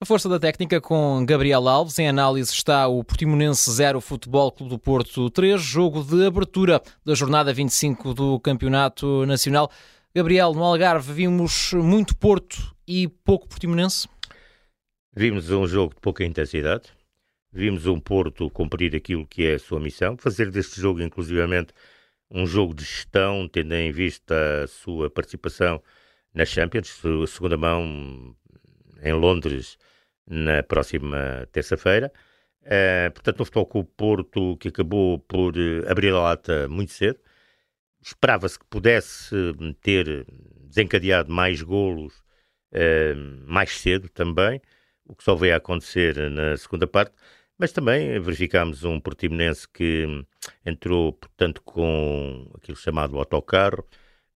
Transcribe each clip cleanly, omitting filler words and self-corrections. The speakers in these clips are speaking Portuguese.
A força da técnica com Gabriel Alves. Em análise está o Portimonense 0, Futebol Clube do Porto 3, jogo de abertura da jornada 25 do Campeonato Nacional. Gabriel, no Algarve vimos muito Porto e pouco Portimonense? Vimos um jogo de pouca intensidade, vimos um Porto cumprir aquilo que é a sua missão, fazer deste jogo inclusivamente um jogo de gestão, tendo em vista a sua participação na Champions, a segunda mão em Londres na próxima terça-feira. Portanto, no Futebol Clube Porto, que acabou por abrir a lata muito cedo, esperava-se que pudesse ter desencadeado mais golos mais cedo também, o que só veio a acontecer na segunda parte, mas também verificámos um Portimonense que entrou, portanto, com aquilo chamado autocarro,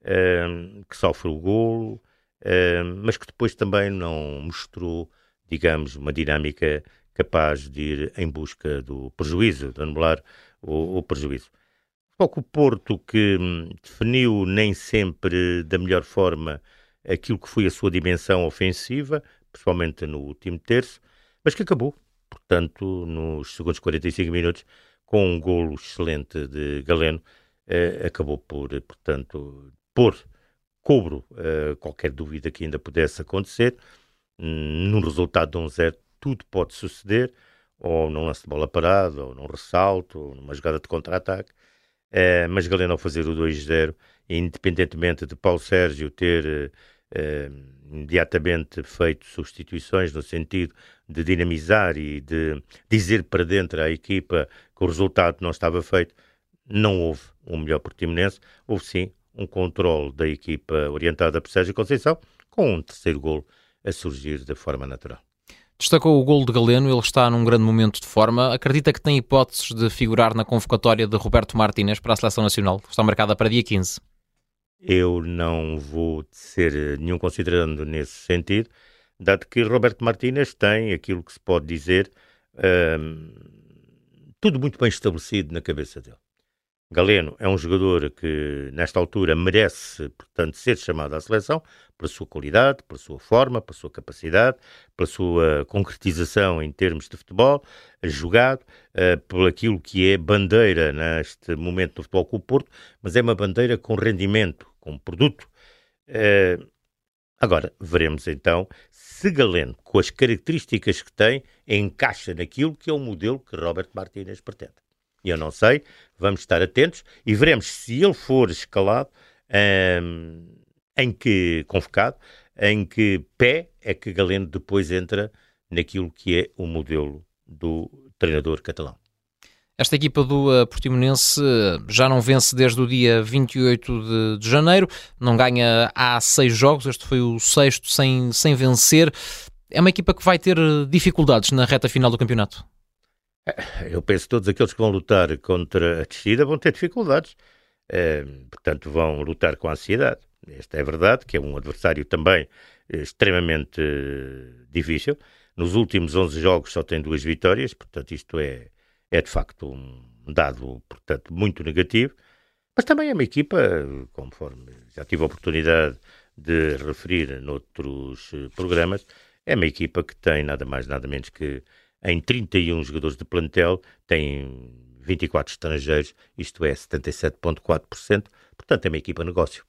que sofre o golo, mas que depois também não mostrou, digamos, uma dinâmica capaz de ir em busca do prejuízo, de anular o prejuízo. Só que o Porto, que definiu nem sempre da melhor forma aquilo que foi a sua dimensão ofensiva, principalmente no último terço, mas que acabou, portanto, nos segundos 45 minutos, com um golo excelente de Galeno, acabou por, portanto, pôr cobro qualquer dúvida que ainda pudesse acontecer. Num resultado de 1-0, tudo pode suceder, ou num lance de bola parada, ou num ressalto, ou numa jogada de contra-ataque. Mas Galeno, ao fazer o 2-0, independentemente de Paulo Sérgio ter imediatamente feito substituições no sentido de dinamizar e de dizer para dentro à equipa que o resultado não estava feito, não houve um melhor Portimonense, houve sim um controle da equipa orientada por Sérgio Conceição, com um terceiro golo a surgir de forma natural. Destacou o golo de Galeno, ele está num grande momento de forma. Acredita que tem hipóteses de figurar na convocatória de Roberto Martínez para a Seleção Nacional? Está marcada para dia 15. Eu não vou ser nenhum considerando nesse sentido, dado que Roberto Martínez tem aquilo que se pode dizer, tudo muito bem estabelecido na cabeça dele. Galeno é um jogador que, nesta altura, merece, portanto, ser chamado à seleção pela sua qualidade, pela sua forma, pela sua capacidade, pela sua concretização em termos de futebol, jogado, por aquilo que é bandeira neste momento do Futebol Clube Porto, mas é uma bandeira com rendimento, com produto. Agora, veremos então se Galeno, com as características que tem, encaixa naquilo que é o modelo que Roberto Martínez pretende. E eu não sei, vamos estar atentos e veremos se ele for escalado, convocado, em que pé é que Galeno depois entra naquilo que é o modelo do treinador catalão. Esta equipa do Portimonense já não vence desde o dia 28 de janeiro, não ganha há 6 jogos, este foi o 6º sem vencer. É uma equipa que vai ter dificuldades na reta final do campeonato? Eu penso que todos aqueles que vão lutar contra a descida vão ter dificuldades, portanto vão lutar com ansiedade. Esta é a verdade, que é um adversário também extremamente difícil. Nos últimos 11 jogos só tem 2 vitórias, portanto isto é de facto um dado, portanto, muito negativo. Mas também é uma equipa, conforme já tive a oportunidade de referir noutros programas, é uma equipa que tem nada mais nada menos que em 31 jogadores de plantel, tem 24 estrangeiros, isto é 77,4%, portanto é uma equipa negócio.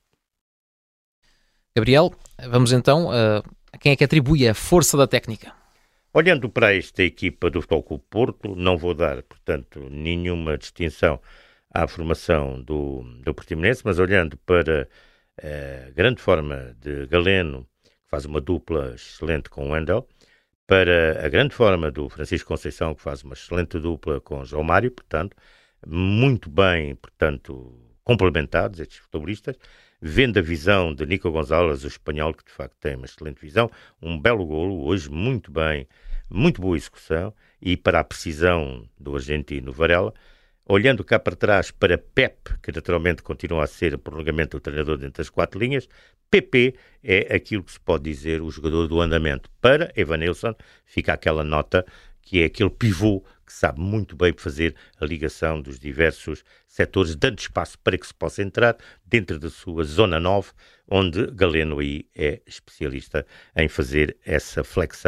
Gabriel, vamos então a quem é que atribui a força da técnica? Olhando para esta equipa do Futebol Clube Porto, não vou dar, portanto, nenhuma distinção à formação do Portimonense, mas olhando para a grande forma de Galeno, que faz uma dupla excelente com o Wendel, para a grande forma do Francisco Conceição, que faz uma excelente dupla com João Mário, portanto, muito bem, portanto, complementados estes futebolistas, vendo a visão de Nico Gonzalez, o espanhol, que de facto tem uma excelente visão, um belo golo, hoje muito bem, muito boa execução, e para a precisão do argentino Varela, olhando cá para trás para Pep, que naturalmente continua a ser o prolongamento do treinador dentro das 4 linhas, PP é aquilo que se pode dizer o jogador do andamento. Para Evanilson fica aquela nota que é aquele pivô que sabe muito bem fazer a ligação dos diversos setores, dando espaço para que se possa entrar dentro da sua zona 9, onde Galeno aí é especialista em fazer essa flexão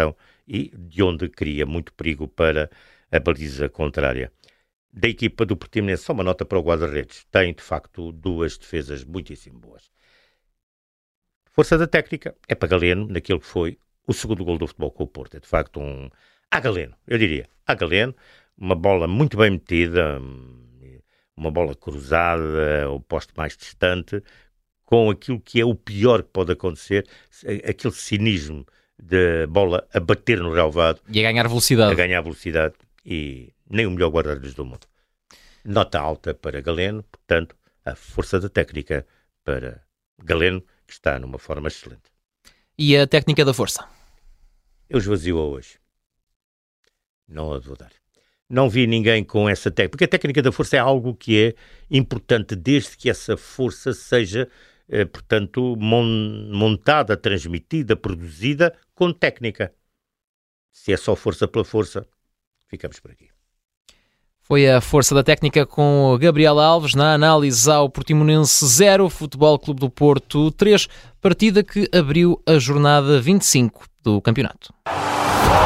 e de onde cria muito perigo para a baliza contrária. Da equipa do Portimonense, só uma nota para o guarda-redes. Tem, de facto, 2 defesas muitíssimo boas. Força da técnica é para Galeno, naquele que foi o segundo gol do Futebol Clube do Porto. É, de facto, a Galeno, eu diria. A Galeno, uma bola muito bem metida, uma bola cruzada, o poste mais distante, com aquilo que é o pior que pode acontecer, aquele cinismo de bola a bater no relvado. E a ganhar velocidade. A ganhar velocidade e nem o melhor guarda-redes do mundo. Nota alta para Galeno, portanto, a força da técnica para Galeno, que está numa forma excelente. E a técnica da força? Eu esvazio-a hoje. Não a vou dar. Não vi ninguém com essa técnica, porque a técnica da força é algo que é importante desde que essa força seja, portanto, montada, transmitida, produzida com técnica. Se é só força pela força, ficamos por aqui. Foi a força da técnica com o Gabriel Alves na análise ao Portimonense 0, Futebol Clube do Porto 3, partida que abriu a jornada 25 do campeonato.